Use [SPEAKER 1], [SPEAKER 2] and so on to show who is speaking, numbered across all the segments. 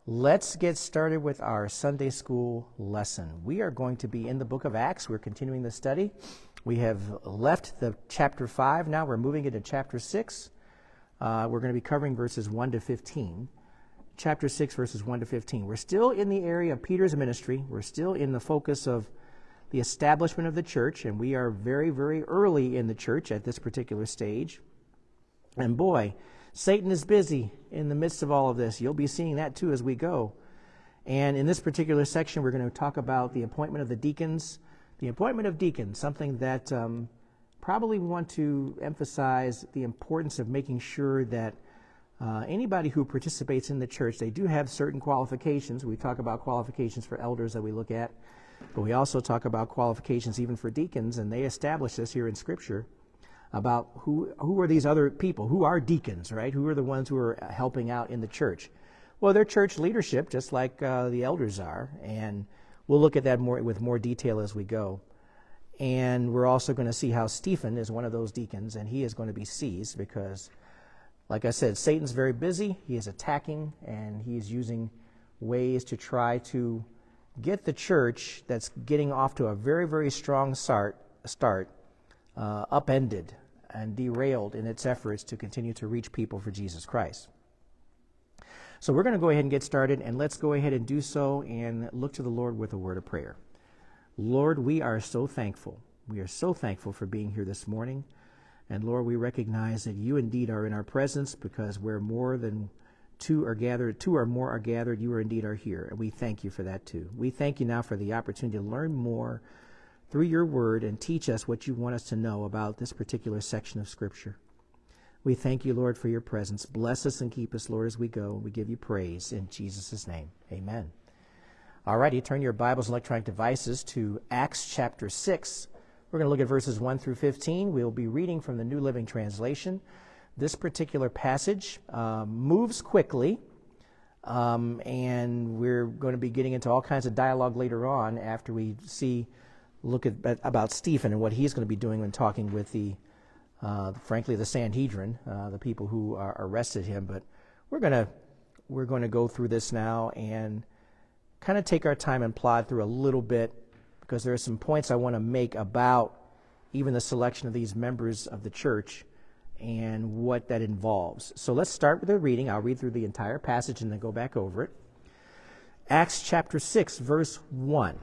[SPEAKER 1] Let's get started with our Sunday school lesson. We are going to be in the book of Acts. We're continuing the study. We have left the chapter 5. Now we're moving into chapter 6. We're going to be covering verses 1 to 15. Chapter 6, verses 1 to 15. We're still in the area of Peter's ministry. We're still in the focus of the establishment of the church, and we are very, very early in the church at this particular stage. And boy, Satan is busy in the midst of all of this. You'll be seeing that too as we go. And in this particular section, we're going to talk about the appointment of the deacons. The appointment of deacons, something that probably we want to emphasize the importance of making sure that anybody who participates in the church, they do have certain qualifications. We talk about qualifications for elders that we look at, but we also talk about qualifications even for deacons, and they establish this here in Scripture about who are these other people, who are deacons, right? Who are the ones who are helping out in the church? Well, they're church leadership, just like the elders are, and we'll look at that with more detail as we go. And we're also going to see how Stephen is one of those deacons, and he is going to be seized because, like I said, Satan's very busy. He is attacking, and he's using ways to try to get the church that's getting off to a very, very strong start upended and derailed in its efforts to continue to reach people for Jesus Christ. So we're going to go ahead and get started, and let's go ahead and do so and look to the Lord with a word of prayer. Lord, we are so thankful. We are so thankful for being here this morning. And Lord, we recognize that you indeed are in our presence, because where more than two or more are gathered, you are here. And we thank you for that too. We thank you now for the opportunity to learn more through your word and teach us what you want us to know about this particular section of Scripture. We thank you, Lord, for your presence. Bless us and keep us, Lord, as we go. We give you praise in Jesus' name. Amen. All righty, turn your Bibles and electronic devices to Acts chapter 6. We're going to look at verses 1 through 15. We'll be reading from the New Living Translation. This particular passage moves quickly, and we're going to be getting into all kinds of dialogue later on after we look at about Stephen and what he's going to be doing when talking with frankly, the Sanhedrin, the people who arrested him. But we're going to go through this now and kind of take our time and plod through a little bit, because there are some points I want to make about even the selection of these members of the church and what that involves. So let's start with the reading. I'll read through the entire passage and then go back over it. Acts chapter 6, verse 1.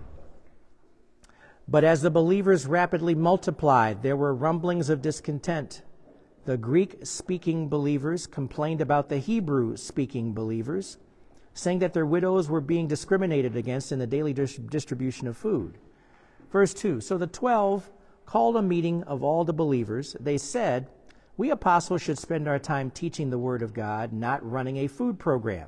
[SPEAKER 1] But as the believers rapidly multiplied, there were rumblings of discontent. The Greek-speaking believers complained about the Hebrew-speaking believers, saying that their widows were being discriminated against in the daily distribution of food. Verse 2, so the 12 called a meeting of all the believers. They said, we apostles should spend our time teaching the word of God, not running a food program.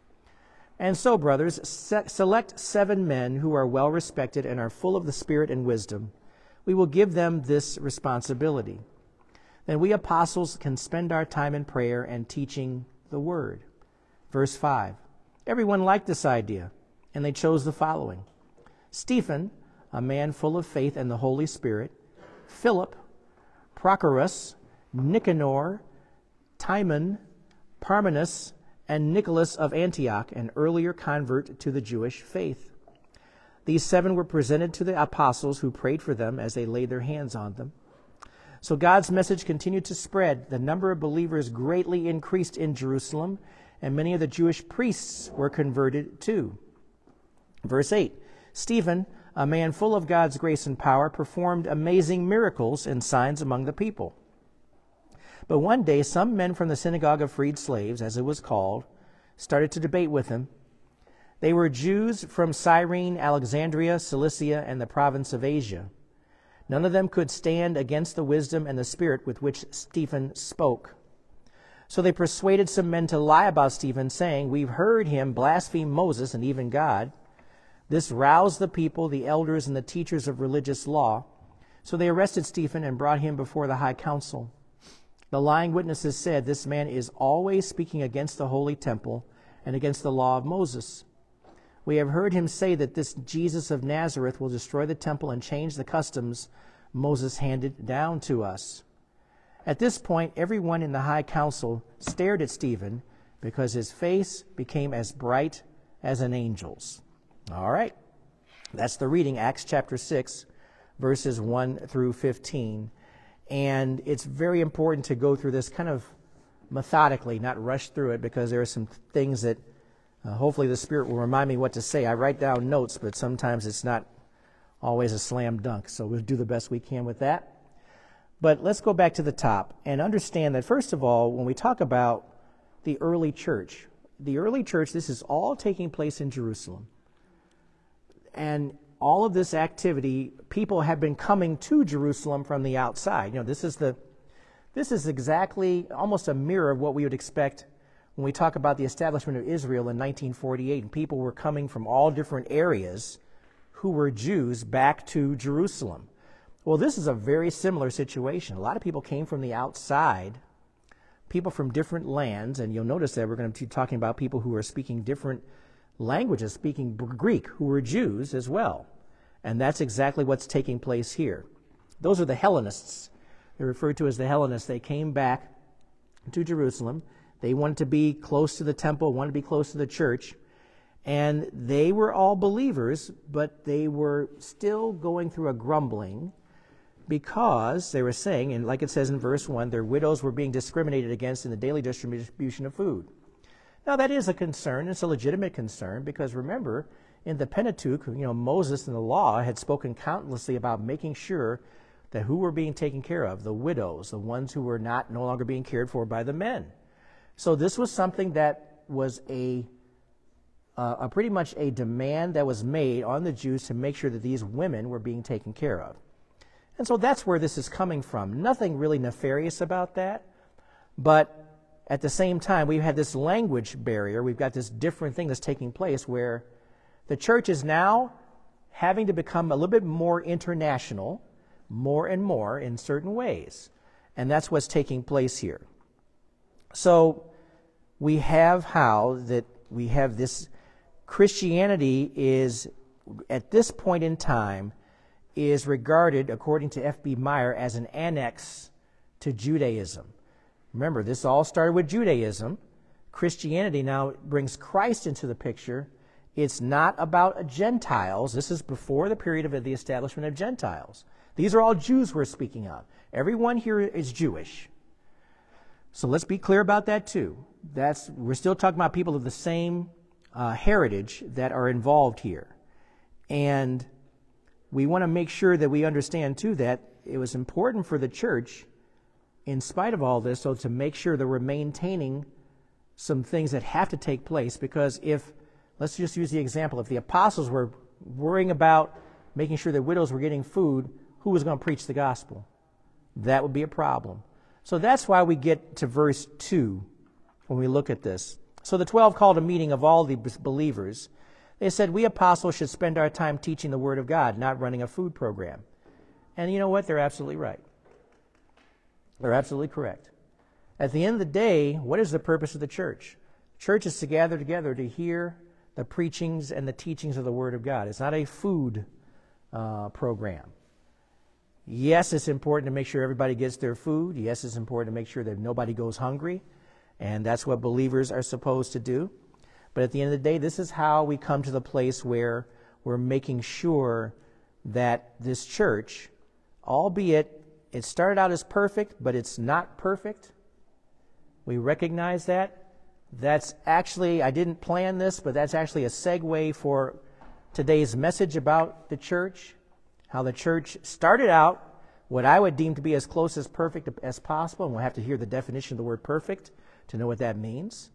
[SPEAKER 1] And so, brothers, select 7 men who are well respected and are full of the Spirit and wisdom. We will give them this responsibility. Then we apostles can spend our time in prayer and teaching the word. Verse 5. Everyone liked this idea, and they chose the following: Stephen, a man full of faith and the Holy Spirit; Philip; Prochorus; Nicanor; Timon; Parmenas; and Nicholas of Antioch, an earlier convert to the Jewish faith. These 7 were presented to the apostles, who prayed for them as they laid their hands on them. So God's message continued to spread. The number of believers greatly increased in Jerusalem, and many of the Jewish priests were converted too. Verse 8, Stephen, a man full of God's grace and power, performed amazing miracles and signs among the people. But one day some men from the synagogue of freed slaves, as it was called, started to debate with him. They were Jews from Cyrene, Alexandria, Cilicia, and the province of Asia. None of them could stand against the wisdom and the spirit with which Stephen spoke. So they persuaded some men to lie about Stephen, saying, we've heard him blaspheme Moses and even God. This roused the people, the elders, and the teachers of religious law. So they arrested Stephen and brought him before the high council. The lying witnesses said, this man is always speaking against the holy temple and against the law of Moses. We have heard him say that this Jesus of Nazareth will destroy the temple and change the customs Moses handed down to us. At this point, everyone in the high council stared at Stephen, because his face became as bright as in angels. All right. That's the reading, Acts chapter 6, verses 1 through 15. And it's very important to go through this kind of methodically, not rush through it, because there are some things that hopefully the Spirit will remind me what to say. I write down notes, but sometimes it's not always a slam dunk. So we'll do the best we can with that. But let's go back to the top and understand that, first of all, when we talk about the early church, this is all taking place in Jerusalem. And all of this activity, people have been coming to Jerusalem from the outside. This is exactly almost a mirror of what we would expect when we talk about the establishment of Israel in 1948. And people were coming from all different areas who were Jews back to Jerusalem. Well, this is a very similar situation. A lot of people came from the outside, people from different lands, and you'll notice that we're going to be talking about people who are speaking different languages, speaking Greek, who were Jews as well. And that's exactly what's taking place here. Those are the Hellenists. They're referred to as the Hellenists. They came back to Jerusalem. They wanted to be close to the temple, wanted to be close to the church. And they were all believers, but they were still going through a grumbling because they were saying, and like it says in verse 1, their widows were being discriminated against in the daily distribution of food. Now, that is a concern. It's a legitimate concern because, remember, in the Pentateuch, Moses in the law had spoken countlessly about making sure that who were being taken care of, the widows, the ones who were no longer being cared for by the men. So this was something that was a pretty much a demand that was made on the Jews to make sure that these women were being taken care of. And so that's where this is coming from. Nothing really nefarious about that, but at the same time, we've had this language barrier. We've got this different thing that's taking place where the church is now having to become a little bit more international, more and more in certain ways. And that's what's taking place here. So we have how that we have this Christianity is, at this point in time, is regarded, according to F.B. Meyer, as an annex to Judaism. Remember, this all started with Judaism. Christianity now brings Christ into the picture. It's not about Gentiles. This is before the period of the establishment of Gentiles. These are all Jews we're speaking of. Everyone here is Jewish. So let's be clear about that too. We're still talking about people of the same heritage that are involved here. And we want to make sure that we understand too that it was important for the church, in spite of all this, so to make sure that we're maintaining some things that have to take place, because let's just use the example, if the apostles were worrying about making sure that widows were getting food, who was going to preach the gospel? That would be a problem. So that's why we get to verse 2 when we look at this. So the 12 called a meeting of all the believers. They said, we apostles should spend our time teaching the word of God, not running a food program. And you know what? They're absolutely right. They're absolutely correct. At the end of the day, what is the purpose of the church? Church is to gather together to hear the preachings and the teachings of the Word of God. It's not a food program. Yes, it's important to make sure everybody gets their food. Yes, it's important to make sure that nobody goes hungry. And that's what believers are supposed to do. But at the end of the day, this is how we come to the place where we're making sure that this church, albeit it started out as perfect, but it's not perfect. We recognize that. That's actually, I didn't plan this, but that's actually a segue for today's message about the church. How the church started out what I would deem to be as close as perfect as possible. And we'll have to hear the definition of the word perfect to know what that means.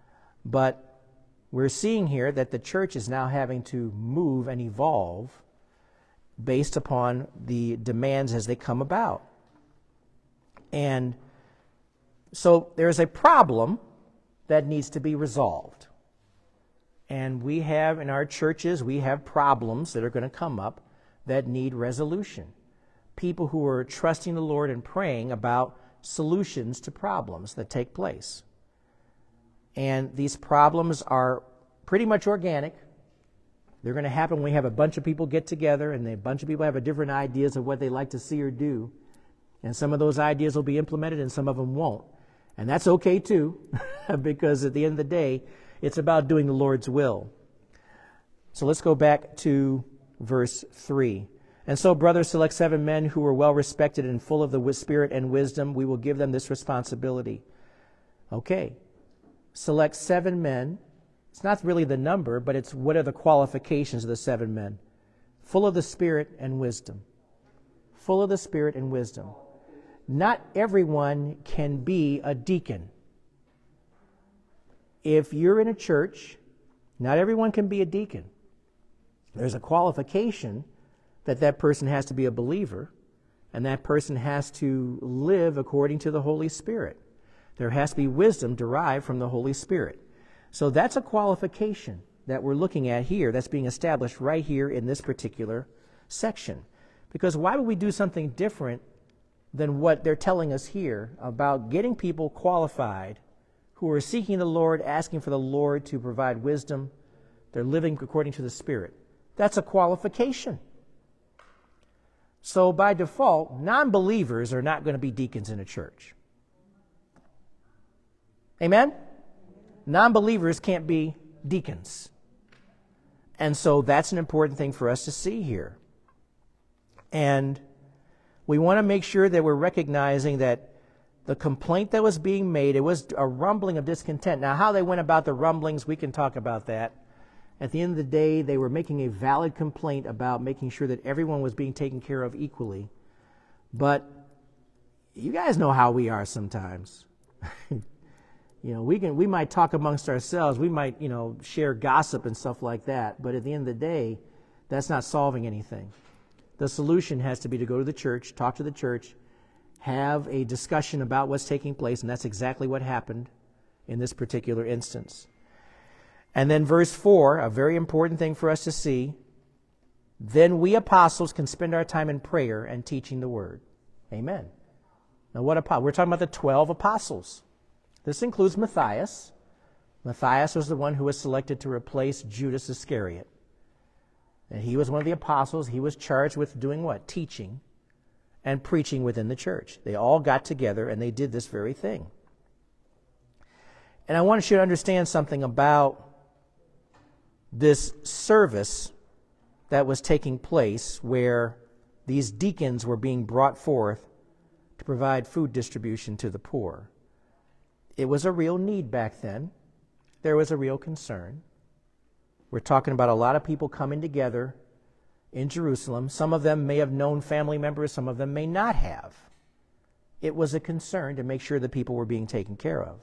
[SPEAKER 1] But we're seeing here that the church is now having to move and evolve based upon the demands as they come about. And so there's a problem that needs to be resolved. And we have, in our churches, we have problems that are going to come up that need resolution. People who are trusting the Lord and praying about solutions to problems that take place. And these problems are pretty much organic. They're going to happen when we have a bunch of people get together and a bunch of people have different ideas of what they like to see or do. And some of those ideas will be implemented and some of them won't. And that's okay too, because at the end of the day, it's about doing the Lord's will. So let's go back to verse 3. And so, brothers, select 7 men who are well respected and full of the Spirit and wisdom. We will give them this responsibility. Okay. Select 7 men. It's not really the number, but it's what are the qualifications of the 7 men. Full of the Spirit and wisdom. Full of the Spirit and wisdom. Not everyone can be a deacon. If you're in a church, not everyone can be a deacon. There's a qualification that person has to be a believer, and that person has to live according to the Holy Spirit. There has to be wisdom derived from the Holy Spirit. So that's a qualification that we're looking at here that's being established right here in this particular section. Because why would we do something different than what they're telling us here about getting people qualified who are seeking the Lord, asking for the Lord to provide wisdom? They're living according to the Spirit. That's a qualification. So by default, non-believers are not going to be deacons in a church. Amen? Non-believers can't be deacons. And so that's an important thing for us to see here. And we want to make sure that we're recognizing that the complaint that was being made, it was a rumbling of discontent. Now, how they went about the rumblings, we can talk about that. At the end of the day, they were making a valid complaint about making sure that everyone was being taken care of equally. But you guys know how we are sometimes. We might talk amongst ourselves. We might, share gossip and stuff like that. But at the end of the day, that's not solving anything. The solution has to be to go to the church, talk to the church, have a discussion about what's taking place, and that's exactly what happened in this particular instance. And then verse 4, a very important thing for us to see, then we apostles can spend our time in prayer and teaching the word. Amen. Now we're talking about the 12 apostles. This includes Matthias. Matthias was the one who was selected to replace Judas Iscariot. And he was one of the apostles. He was charged with doing what? Teaching and preaching within the church. They all got together and they did this very thing. And I want you to understand something about this service that was taking place where these deacons were being brought forth to provide food distribution to the poor. It was a real need back then. There was a real concern. We're talking about a lot of people coming together in Jerusalem. Some of them may have known family members, some of them may not have. It was a concern to make sure that people were being taken care of.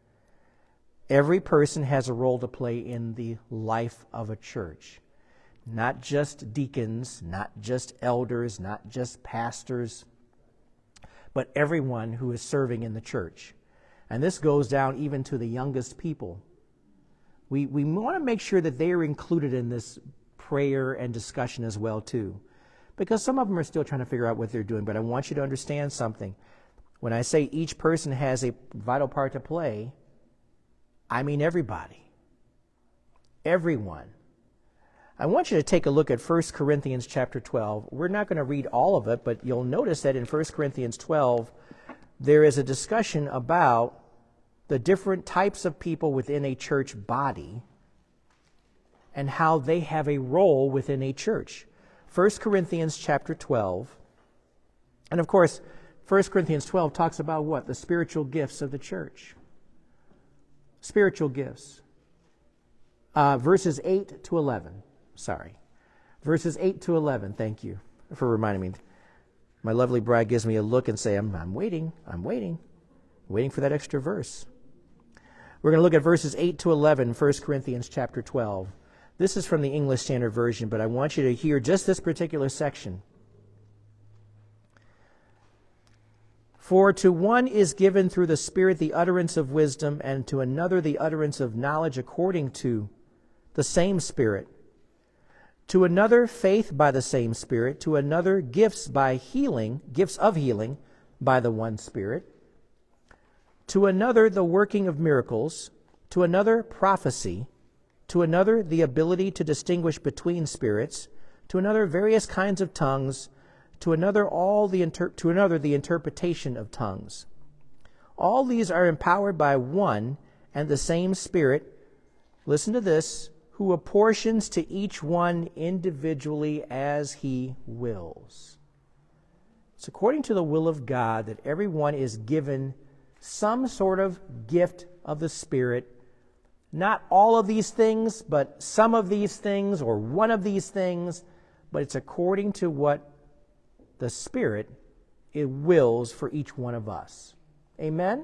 [SPEAKER 1] Every person has a role to play in the life of a church. Not just deacons, not just elders, not just pastors, but everyone who is serving in the church. And this goes down even to the youngest people. We want to make sure that they are included in this prayer and discussion as well too. Because some of them are still trying to figure out what they're doing. But I want you to understand something. When I say each person has a vital part to play, I mean everybody. Everyone. I want you to take a look at 1 Corinthians chapter 12. We're not going to read all of it, but you'll notice that in 1 Corinthians 12, there is a discussion about the different types of people within a church body and how they have a role within a church. 1 Corinthians chapter 12. And of course, 1 Corinthians 12 talks about what? The spiritual gifts of the church. Spiritual gifts. Verses 8 to 11. Sorry. Verses 8 to 11. Thank you for reminding me. My lovely bride gives me a look and say, I'm waiting for that extra verse. We're going to look at verses 8 to 11, 1 Corinthians chapter 12. This is from the English Standard Version, but I want you to hear just this particular section. For to one is given through the Spirit the utterance of wisdom, and to another the utterance of knowledge according to the same Spirit. To another faith by the same Spirit, to another gifts of healing by the one Spirit, to another the working of miracles, to another prophecy, to another the ability to distinguish between spirits, to another various kinds of tongues, to another the interpretation of tongues. All these are empowered by one and the same Spirit, listen to this, who apportions to each one individually as he wills. It's according to the will of God that everyone is given some sort of gift of the Spirit. Not all of these things, but some of these things, or one of these things, but it's according to what the Spirit it wills for each one of us. Amen?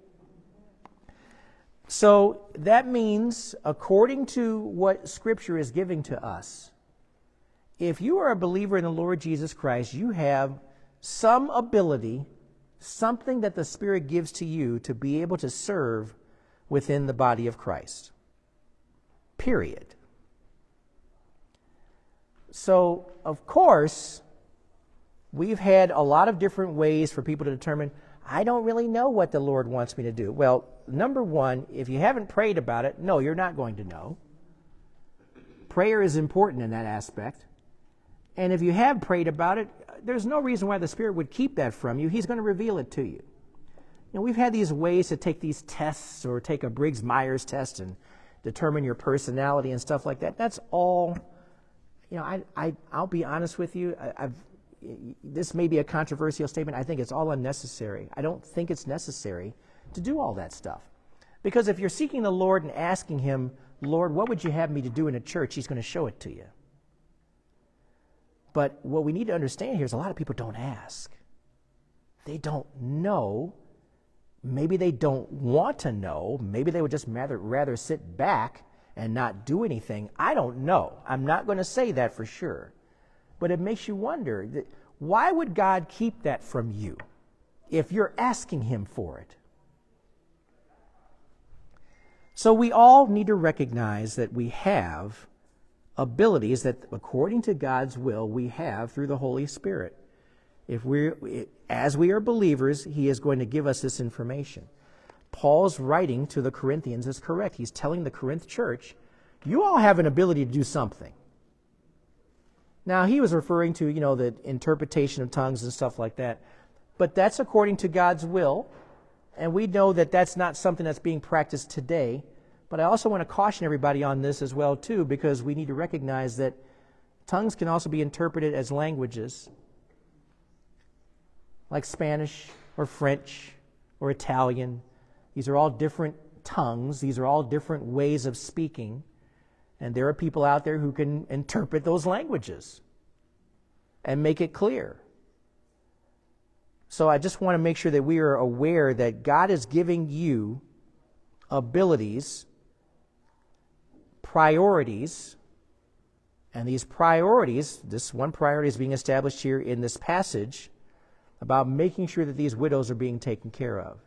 [SPEAKER 1] So that means, according to what Scripture is giving to us, if you are a believer in the Lord Jesus Christ, you have some ability, something that the Spirit gives to you to be able to serve within the body of Christ. Period. So, of course, we've had a lot of different ways for people to determine, I don't really know what the Lord wants me to do. Well, number one, if you haven't prayed about it, no, you're not going to know. Prayer is important in that aspect. And if you have prayed about it, there's no reason why the Spirit would keep that from you. He's going to reveal it to you. We've had these ways to take these tests, or take a Briggs-Myers test and determine your personality and stuff like that. That's all, I'll be honest with you. This may be a controversial statement. I think it's all unnecessary. I don't think it's necessary to do all that stuff. Because if you're seeking the Lord and asking Him, Lord, what would you have me to do in a church? He's going to show it to you. But what we need to understand here is a lot of people don't ask. They don't know. Maybe they don't want to know. Maybe they would just rather sit back and not do anything. I don't know. I'm not going to say that for sure. But it makes you wonder, why would God keep that from you if you're asking Him for it? So we all need to recognize that we have abilities that, according to God's will, we have through the Holy Spirit. As we are believers, He is going to give us this information. Paul's writing to the Corinthians is correct. He's telling the Corinth church, you all have an ability to do something. Now, he was referring to, the interpretation of tongues and stuff like that. But that's according to God's will. And we know that that's not something that's being practiced today. But I also want to caution everybody on this as well, too, because we need to recognize that tongues can also be interpreted as languages, like Spanish or French or Italian. These are all different tongues. These are all different ways of speaking. And there are people out there who can interpret those languages and make it clear. So I just want to make sure that we are aware that God is giving you abilities, priorities, and these priorities, this one priority is being established here in this passage about making sure that these widows are being taken care of.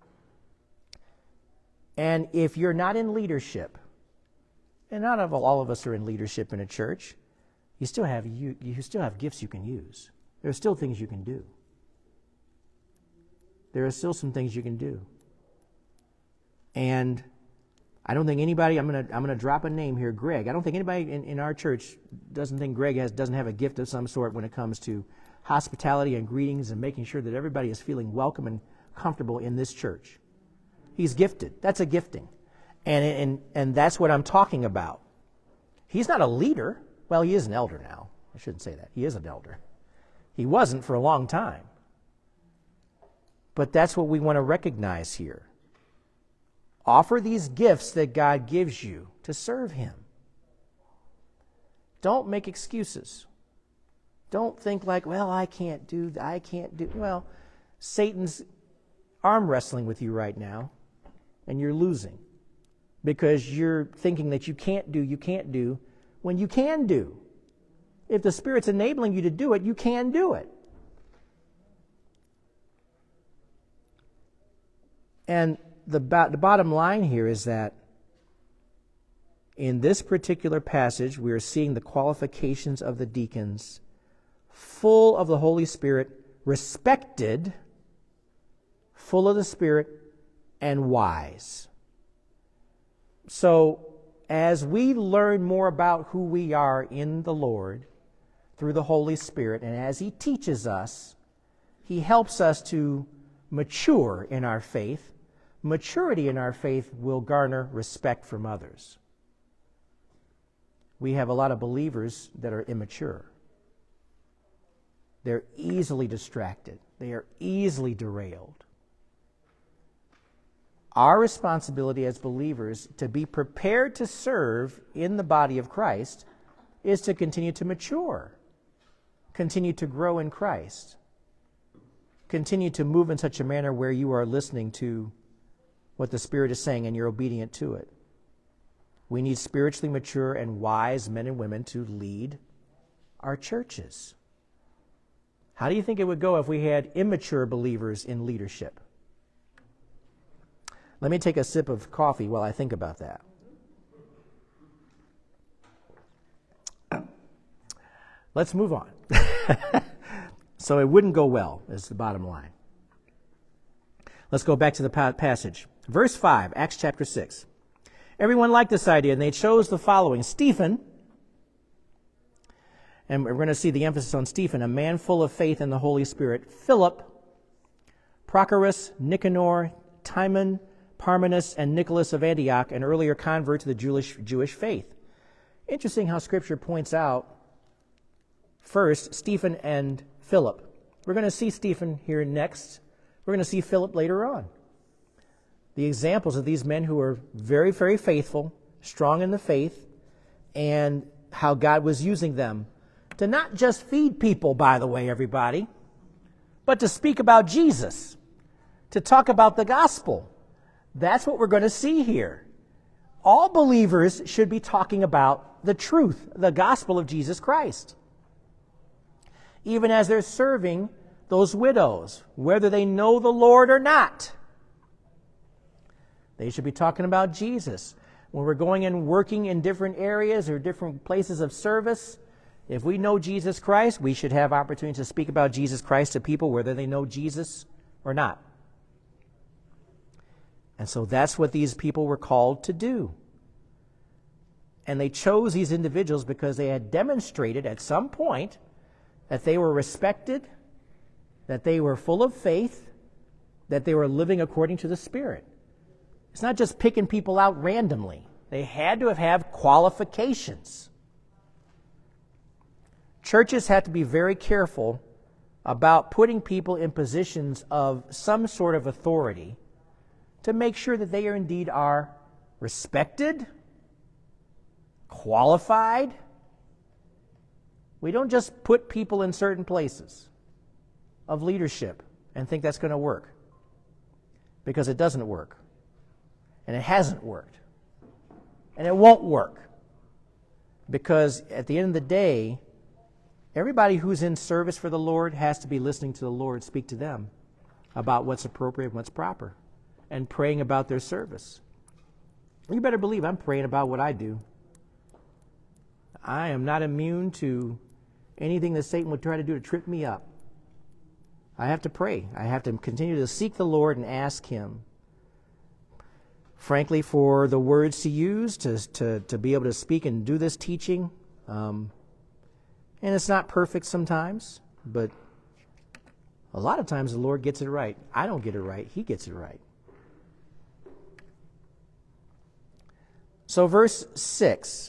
[SPEAKER 1] And if you're not in leadership, and not all of us are in leadership in a church, you still have gifts you can use. There are still things you can do. There are still some things you can do. And I don't think anybody, I'm going to drop a name here, Greg. I don't think anybody in our church doesn't think Greg doesn't have a gift of some sort when it comes to hospitality and greetings and making sure that everybody is feeling welcome and comfortable in this church. He's gifted. That's a gifting. And that's what I'm talking about. He's not a leader. Well, he is an elder now. I shouldn't say that. He is an elder. He wasn't for a long time. But that's what we want to recognize here. Offer these gifts that God gives you to serve Him. Don't make excuses. Don't think like, well, I can't do. Well, Satan's arm wrestling with you right now, and you're losing because you're thinking that you can't do, when you can do. If the Spirit's enabling you to do it, you can do it. And the bottom line here is that in this particular passage, we are seeing the qualifications of the deacons, full of the Holy Spirit, respected, full of the Spirit, and wise. So, as we learn more about who we are in the Lord through the Holy Spirit, and as He teaches us, He helps us to mature in our faith. Maturity in our faith will garner respect from others. we have a lot of believers that are immature. They're easily distracted. They are easily derailed. Our responsibility as believers to be prepared to serve in the body of Christ is to continue to mature, continue to grow in Christ, continue to move in such a manner where you are listening to what the Spirit is saying and you're obedient to it. We need spiritually mature and wise men and women to lead our churches. How do you think it would go if we had immature believers in leadership? Let me take a sip of coffee while I think about that. Let's move on. So it wouldn't go well, is the bottom line. Let's go back to the passage. Verse 5, Acts chapter 6. Everyone liked this idea, and they chose the following. Stephen, and we're going to see the emphasis on Stephen, a man full of faith in the Holy Spirit. Philip, Prochorus, Nicanor, Timon, Parmenas, and Nicholas of Antioch, an earlier convert to the Jewish faith. Interesting how Scripture points out, first, Stephen and Philip. We're going to see Stephen here next. We're going to see Philip later on. The examples of these men who were very, very faithful, strong in the faith, and how God was using them to not just feed people, by the way, everybody, but to speak about Jesus, to talk about the gospel. That's what we're going to see here. All believers should be talking about the truth, the gospel of Jesus Christ. Even as they're serving those widows, whether they know the Lord or not. They should be talking about Jesus. When we're going and working in different areas or different places of service, if we know Jesus Christ, we should have opportunity to speak about Jesus Christ to people whether they know Jesus or not. And so that's what these people were called to do. And they chose these individuals because they had demonstrated at some point that they were respected, that they were full of faith, that they were living according to the Spirit. It's not just picking people out randomly. They had to have qualifications. Churches have to be very careful about putting people in positions of some sort of authority to make sure that they indeed are respected, qualified. We don't just put people in certain places of leadership and think that's going to work, because it doesn't work. And it hasn't worked. And it won't work. Because at the end of the day, everybody who's in service for the Lord has to be listening to the Lord speak to them about what's appropriate and what's proper, and praying about their service. You better believe I'm praying about what I do. I am not immune to anything that Satan would try to do to trip me up. I have to pray. I have to continue to seek the Lord and ask Him, frankly, for the words to use to be able to speak and do this teaching. And it's not perfect sometimes, but a lot of times the Lord gets it right. I don't get it right. He gets it right. So verse 6.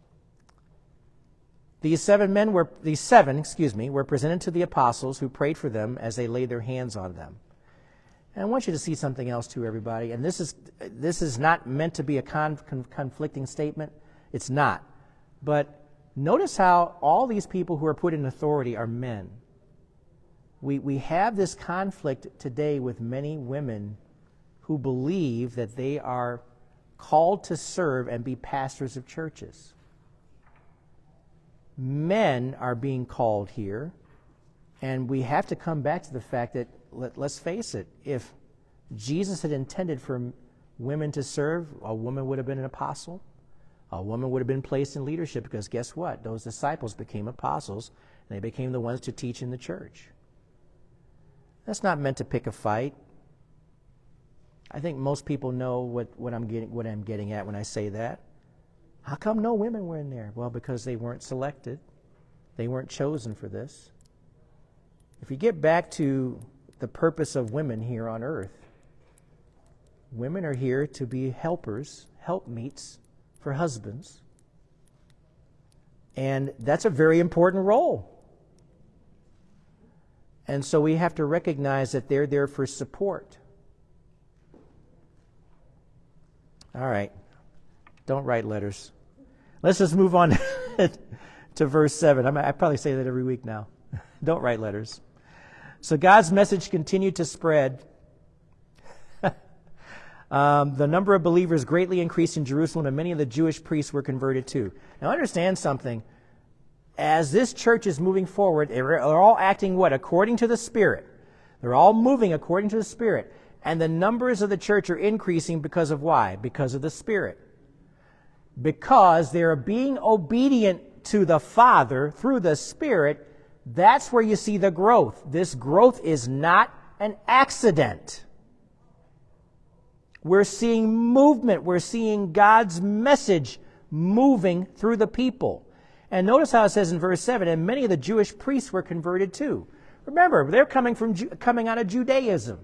[SPEAKER 1] These seven were presented to the apostles, who prayed for them as they laid their hands on them. And I want you to see something else too, everybody. And this is not meant to be a conflicting statement. It's not. But notice how all these people who are put in authority are men. We have this conflict today with many women who believe that they are called to serve and be pastors of churches. Men are being called here, and we have to come back to the fact that, let's face it, if Jesus had intended for women to serve, a woman would have been an apostle. A woman would have been placed in leadership, because guess what? Those disciples became apostles, and they became the ones to teach in the church. That's not meant to pick a fight. I think most people know what I'm getting at when I say that. How come no women were in there? Well, because they weren't selected. They weren't chosen for this. If you get back to the purpose of women here on earth, women are here to be helpers, helpmeets for husbands. And that's a very important role. And so we have to recognize that they're there for support. All right. Don't write letters. Let's just move on to verse 7. I probably say that every week now. Don't write letters. So God's message continued to spread. The number of believers greatly increased in Jerusalem, and many of the Jewish priests were converted too. Now understand something. As this church is moving forward, they're all acting what? According to the Spirit. They're all moving according to the Spirit. And the numbers of the church are increasing because of why? Because of the Spirit. Because they're being obedient to the Father through the Spirit. That's where you see the growth. This growth is not an accident. We're seeing movement. We're seeing God's message moving through the people. And notice how it says in verse 7, and many of the Jewish priests were converted too. Remember, they're coming out of Judaism.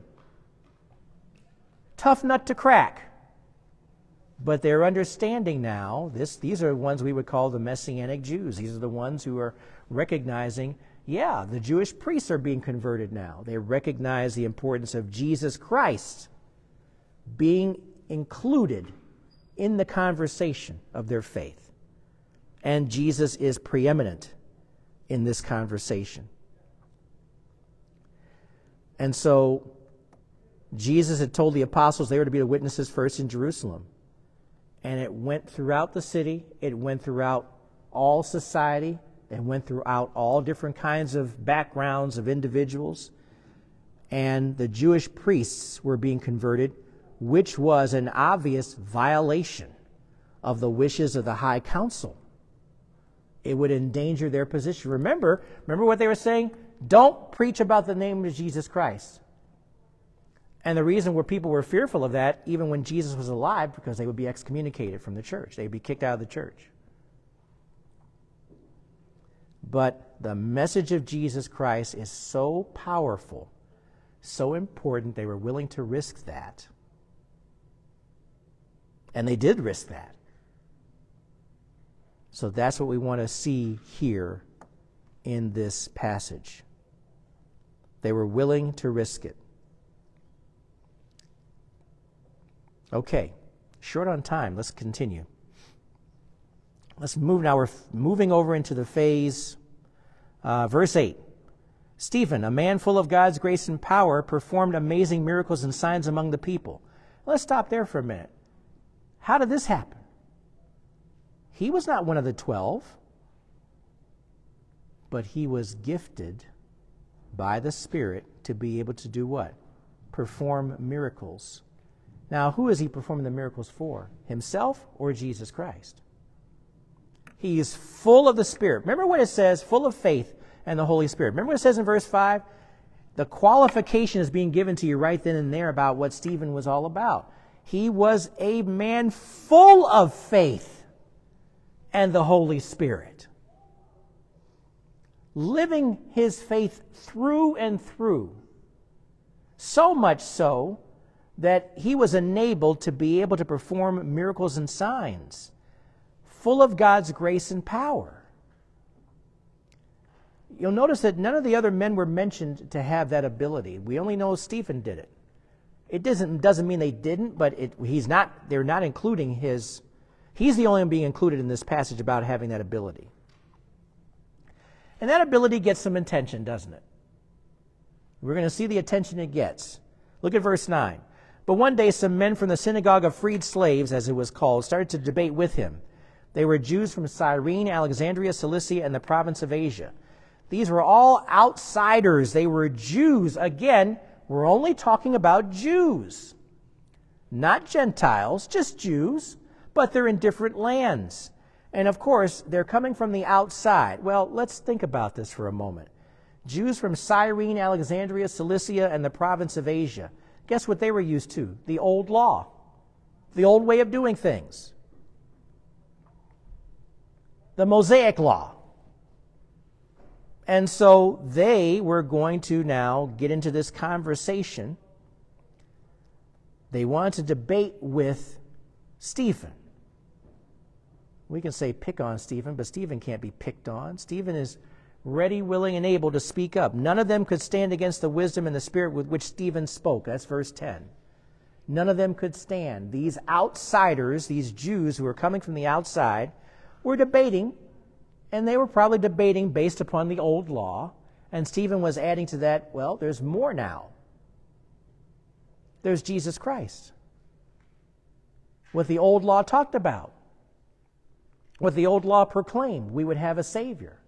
[SPEAKER 1] Tough nut to crack. But they're understanding now, these are the ones we would call the Messianic Jews. These are the ones who are recognizing, yeah, the Jewish priests are being converted now. They recognize the importance of Jesus Christ being included in the conversation of their faith. And Jesus is preeminent in this conversation. And so Jesus had told the apostles they were to be the witnesses first in Jerusalem. And it went throughout the city. It went throughout all society. It went throughout all different kinds of backgrounds of individuals. And the Jewish priests were being converted, which was an obvious violation of the wishes of the high council. It would endanger their position. Remember what they were saying? Don't preach about the name of Jesus Christ. And the reason where people were fearful of that, even when Jesus was alive, because they would be excommunicated from the church. They'd be kicked out of the church. But the message of Jesus Christ is so powerful, so important, they were willing to risk that. And they did risk that. So that's what we want to see here in this passage. They were willing to risk it. Okay, short on time. Let's continue. Let's move now. We're moving over into the phase, verse 8. Stephen, a man full of God's grace and power, performed amazing miracles and signs among the people. Let's stop there for a minute. How did this happen? He was not one of the 12, but he was gifted by the Spirit to be able to do what? Perform miracles. Now, who is he performing the miracles for? Himself or Jesus Christ? He is full of the Spirit. Remember what it says, full of faith and the Holy Spirit. Remember what it says in verse 5? The qualification is being given to you right then and there about what Stephen was all about. He was a man full of faith and the Holy Spirit, living his faith through and through, so much so that he was enabled to be able to perform miracles and signs, full of God's grace and power. You'll notice that none of the other men were mentioned to have that ability. We only know Stephen did it. It doesn't mean they didn't, but they're not including his. He's the only one being included in this passage about having that ability. And that ability gets some attention, doesn't it? We're going to see the attention it gets. Look at verse 9. But one day some men from the synagogue of freed slaves, as it was called, started to debate with him. They were Jews from Cyrene, Alexandria, Cilicia, and the province of Asia. These were all outsiders. They were Jews. Again, we're only talking about Jews. Not Gentiles, just Jews. But they're in different lands. And of course, they're coming from the outside. Well, let's think about this for a moment. Jews from Cyrene, Alexandria, Cilicia, and the province of Asia. Guess what they were used to? The old law. The old way of doing things. The Mosaic law. And so they were going to now get into this conversation. They wanted to debate with Stephen. We can say pick on Stephen, but Stephen can't be picked on. Stephen is ready, willing, and able to speak up. None of them could stand against the wisdom and the spirit with which Stephen spoke. That's verse 10. None of them could stand. These outsiders, these Jews who were coming from the outside, were debating, and they were probably debating based upon the old law. And Stephen was adding to that, well, there's more now. There's Jesus Christ. What the old law talked about. What the old law proclaimed. We would have a Savior.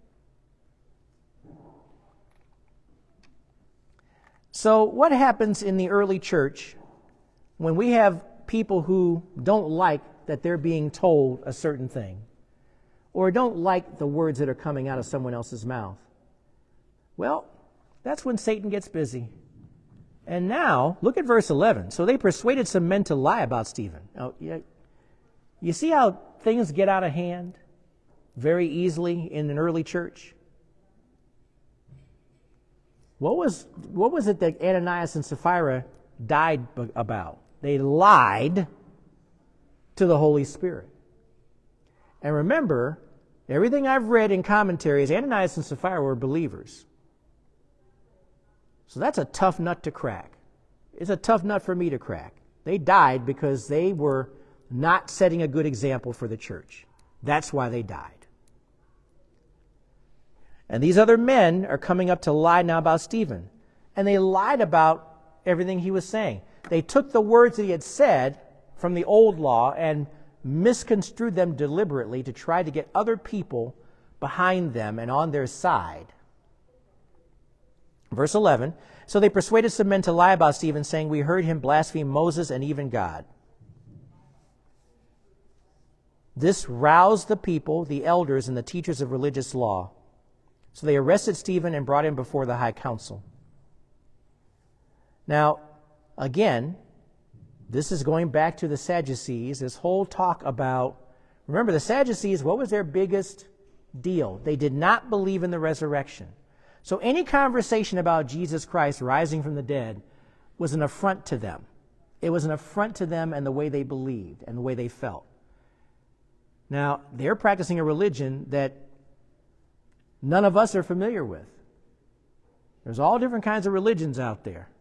[SPEAKER 1] So what happens in the early church when we have people who don't like that they're being told a certain thing, or don't like the words that are coming out of someone else's mouth? Well, that's when Satan gets busy. And now, look at verse 11. So they persuaded some men to lie about Stephen. Now, you see how things get out of hand very easily in an early church? What was it that Ananias and Sapphira died about? They lied to the Holy Spirit. And remember, everything I've read in commentaries, Ananias and Sapphira were believers. So that's a tough nut to crack. It's a tough nut for me to crack. They died because they were not setting a good example for the church. That's why they died. And these other men are coming up to lie now about Stephen. And they lied about everything he was saying. They took the words that he had said from the old law and misconstrued them deliberately to try to get other people behind them and on their side. Verse 11, so they persuaded some men to lie about Stephen, saying, we heard him blaspheme Moses and even God. This roused the people, the elders, and the teachers of religious law. So they arrested Stephen and brought him before the high council. Now, again, this is going back to the Sadducees, this whole talk about, remember the Sadducees, what was their biggest deal? They did not believe in the resurrection. So any conversation about Jesus Christ rising from the dead was an affront to them. It was an affront to them and the way they believed and the way they felt. Now, they're practicing a religion that none of us are familiar with. There's all different kinds of religions out there.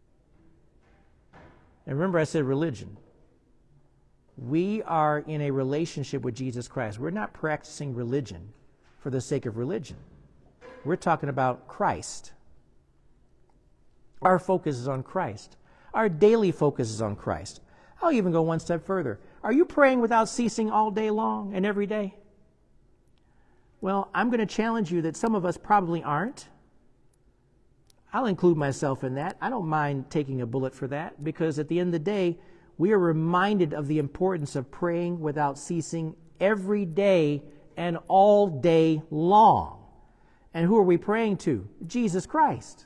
[SPEAKER 1] And remember, I said religion. We are in a relationship with Jesus Christ. We're not practicing religion for the sake of religion. We're talking about Christ. Our focus is on Christ. Our daily focus is on Christ. I'll even go one step further. Are you praying without ceasing all day long and every day? Well, I'm going to challenge you that some of us probably aren't. I'll include myself in that. I don't mind taking a bullet for that, because at the end of the day, we are reminded of the importance of praying without ceasing every day and all day long. And who are we praying to? Jesus Christ.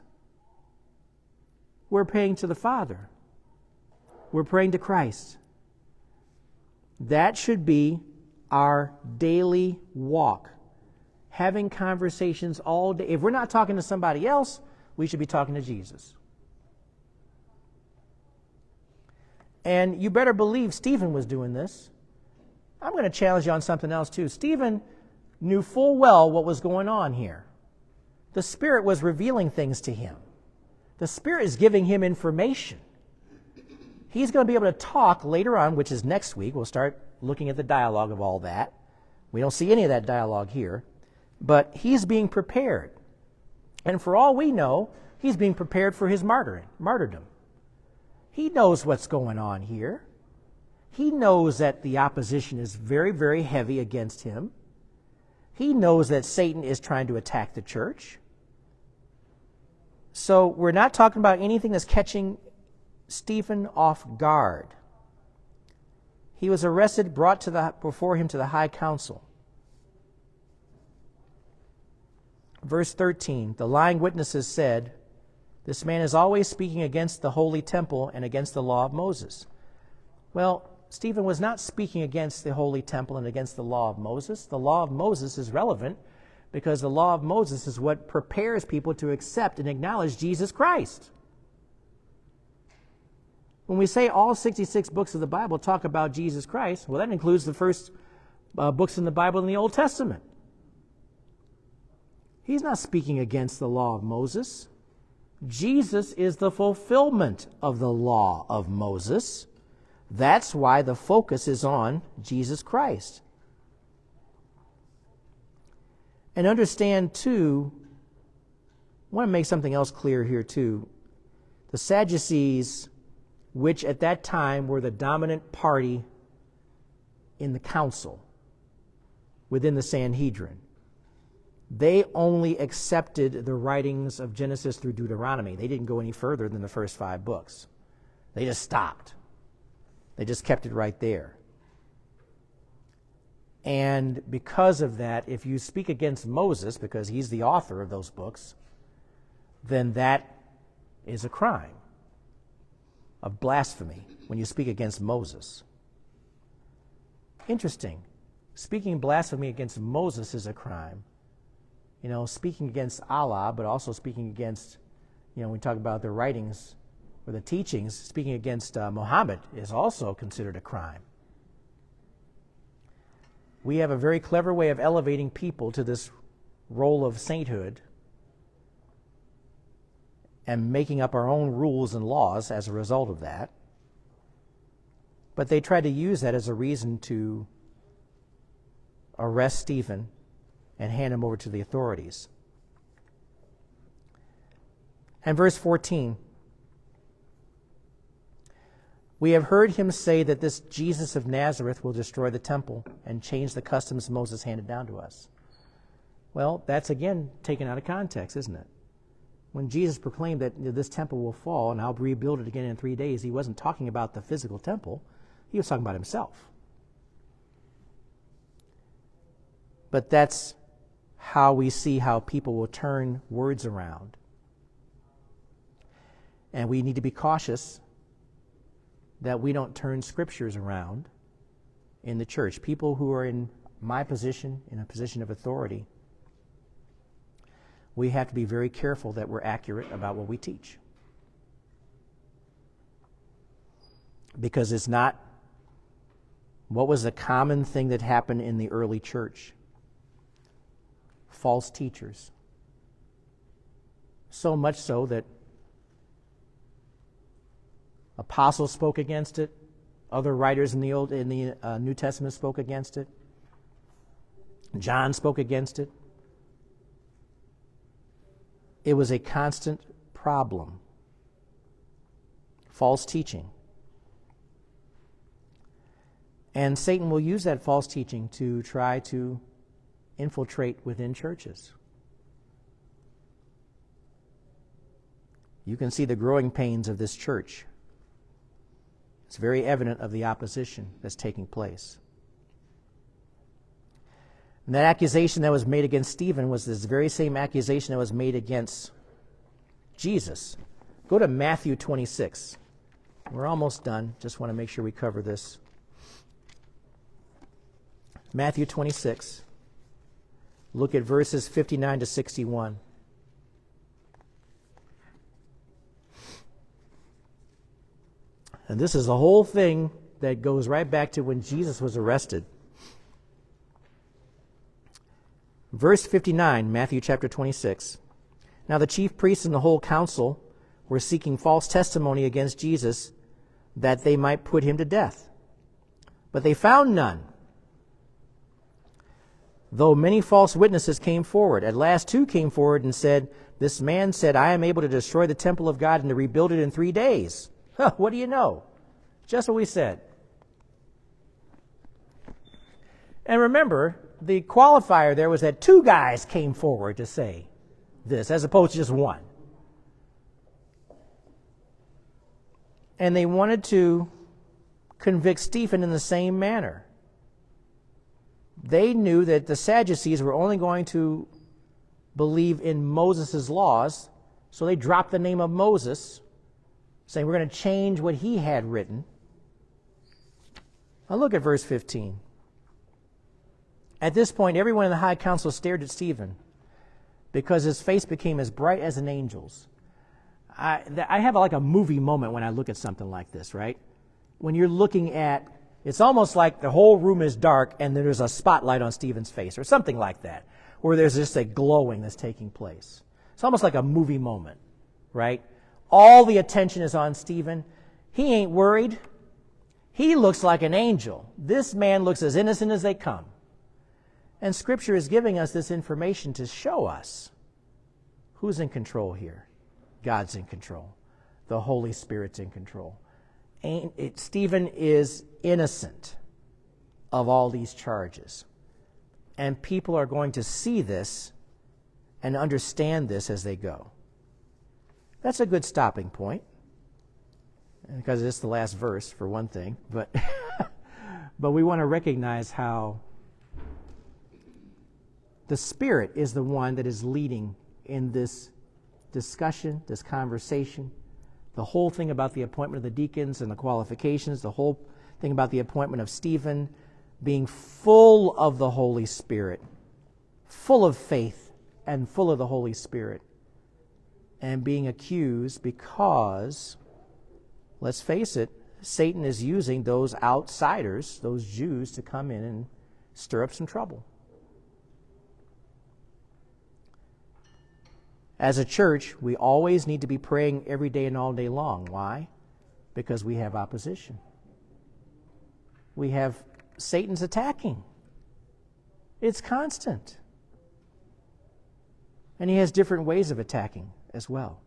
[SPEAKER 1] We're praying to the Father. We're praying to Christ. That should be our daily walk. Having conversations all day. If we're not talking to somebody else, we should be talking to Jesus. And you better believe Stephen was doing this. I'm going to challenge you on something else too. Stephen knew full well what was going on here. The Spirit was revealing things to him. The Spirit is giving him information. He's going to be able to talk later on, which is next week. We'll start looking at the dialogue of all that. We don't see any of that dialogue here. But he's being prepared. And for all we know, he's being prepared for his martyrdom. He knows what's going on here. He knows that the opposition is very, very heavy against him. He knows that Satan is trying to attack the church. So we're not talking about anything that's catching Stephen off guard. He was arrested, brought before him to the high council. Verse 13, the lying witnesses said, this man is always speaking against the holy temple and against the law of Moses. Well, Stephen was not speaking against the holy temple and against the law of Moses. The law of Moses is relevant because the law of Moses is what prepares people to accept and acknowledge Jesus Christ. When we say all 66 books of the Bible talk about Jesus Christ, well, that includes the first books in the Bible in the Old Testament. He's not speaking against the law of Moses. Jesus is the fulfillment of the law of Moses. That's why the focus is on Jesus Christ. And understand, too, I want to make something else clear here, too. The Sadducees, which at that time were the dominant party in the council, within the Sanhedrin, they only accepted the writings of Genesis through Deuteronomy. They didn't go any further than the first 5 books. They just stopped. They just kept it right there. And because of that, if you speak against Moses, because he's the author of those books, then that is a crime of blasphemy when you speak against Moses. Interesting. Speaking blasphemy against Moses is a crime. Speaking against Allah, but also speaking against, when we talk about the writings or the teachings, speaking against Muhammad is also considered a crime. We have a very clever way of elevating people to this role of sainthood and making up our own rules and laws as a result of that. But they tried to use that as a reason to arrest Stephen and hand him over to the authorities. And verse 14, we have heard him say that this Jesus of Nazareth will destroy the temple and change the customs Moses handed down to us. Well, that's again taken out of context, isn't it? When Jesus proclaimed that this temple will fall and I'll rebuild it again in 3 days, he wasn't talking about the physical temple. He was talking about himself. But that's how we see how people will turn words around. And we need to be cautious that we don't turn scriptures around in the church. People who are in my position, in a position of authority, we have to be very careful that we're accurate about what we teach. Because it's not what was the common thing that happened in the early church. False teachers. So much so that apostles spoke against it. Other writers in the New Testament spoke against it. John spoke against it. It was a constant problem. False teaching. And Satan will use that false teaching to try to infiltrate within churches. You can see the growing pains of this church. It's very evident of the opposition that's taking place. And that accusation that was made against Stephen was this very same accusation that was made against Jesus. Go to Matthew 26. We're almost done. Just want to make sure we cover this. Matthew 26. Look at verses 59 to 61. And this is the whole thing that goes right back to when Jesus was arrested. Verse 59, Matthew chapter 26. Now the chief priests and the whole council were seeking false testimony against Jesus that they might put him to death. But they found none, though many false witnesses came forward. At last 2 came forward and said, "This man said, I am able to destroy the temple of God and to rebuild it in 3 days." What do you know? Just what we said. And remember, the qualifier there was that 2 guys came forward to say this, as opposed to just 1. And they wanted to convict Stephen in the same manner. They knew that the Sadducees were only going to believe in Moses' laws, so they dropped the name of Moses, saying we're going to change what he had written. Now look at verse 15. At this point, everyone in the high council stared at Stephen because his face became as bright as an angel's. I have like a movie moment when I look at something like this, right? When you're looking at It's almost like the whole room is dark and there's a spotlight on Stephen's face or something like that, where there's just a glowing that's taking place. It's almost like a movie moment, right? All the attention is on Stephen. He ain't worried. He looks like an angel. This man looks as innocent as they come. And Scripture is giving us this information to show us who's in control here. God's in control. The Holy Spirit's in control. Stephen is innocent of all these charges. And people are going to see this and understand this as they go. That's a good stopping point, because it's the last verse, for one thing. But, but we want to recognize how the Spirit is the one that is leading in this discussion, this conversation. The whole thing about the appointment of the deacons and the qualifications, the whole thing about the appointment of Stephen, being full of the Holy Spirit, full of faith and full of the Holy Spirit, and being accused because, let's face it, Satan is using those outsiders, those Jews, to come in and stir up some trouble. As a church, we always need to be praying every day and all day long. Why? Because we have opposition. We have Satan's attacking. It's constant. And he has different ways of attacking as well.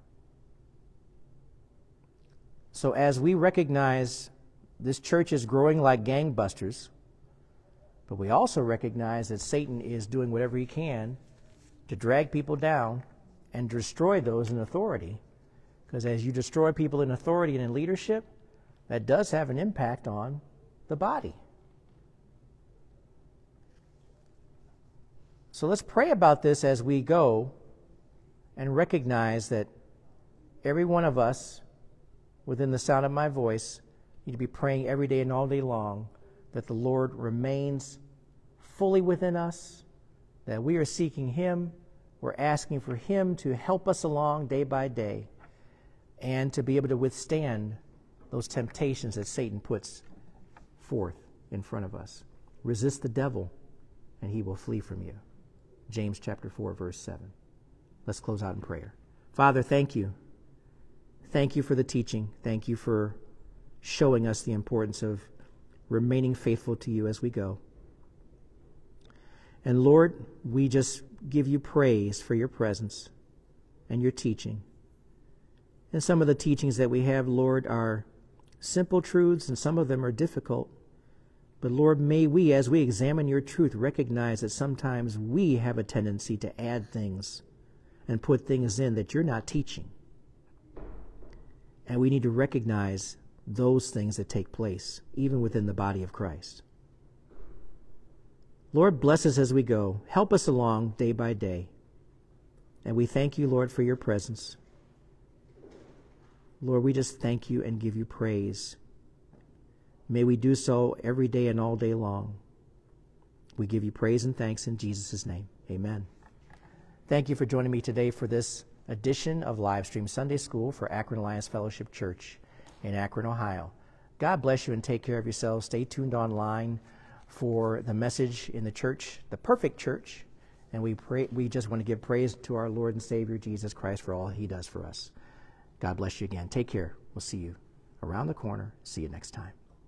[SPEAKER 1] So as we recognize this church is growing like gangbusters, but we also recognize that Satan is doing whatever he can to drag people down and destroy those in authority. Because as you destroy people in authority and in leadership, that does have an impact on the body. So let's pray about this as we go and recognize that every one of us, within the sound of my voice, need to be praying every day and all day long that the Lord remains fully within us, that we are seeking Him. We're asking for Him to help us along day by day and to be able to withstand those temptations that Satan puts forth in front of us. Resist the devil, and he will flee from you. James chapter 4, verse 7. Let's close out in prayer. Father, thank you. Thank you for the teaching. Thank you for showing us the importance of remaining faithful to you as we go. And Lord, we just give you praise for your presence and your teaching. And some of the teachings that we have, Lord, are simple truths, and some of them are difficult. But Lord, may we, as we examine your truth, recognize that sometimes we have a tendency to add things and put things in that you're not teaching. And we need to recognize those things that take place, even within the body of Christ. Lord, bless us as we go. Help us along day by day. And we thank you, Lord, for your presence. Lord, we just thank you and give you praise. May we do so every day and all day long. We give you praise and thanks in Jesus' name. Amen. Thank you for joining me today for this edition of Livestream Sunday School for Akron Alliance Fellowship Church in Akron, Ohio. God bless you and take care of yourselves. Stay tuned online for the message in the church, the perfect church. And we just want to give praise to our Lord and Savior Jesus Christ for all he does for us. God bless you again. Take care. We'll see you around the corner. See you next time.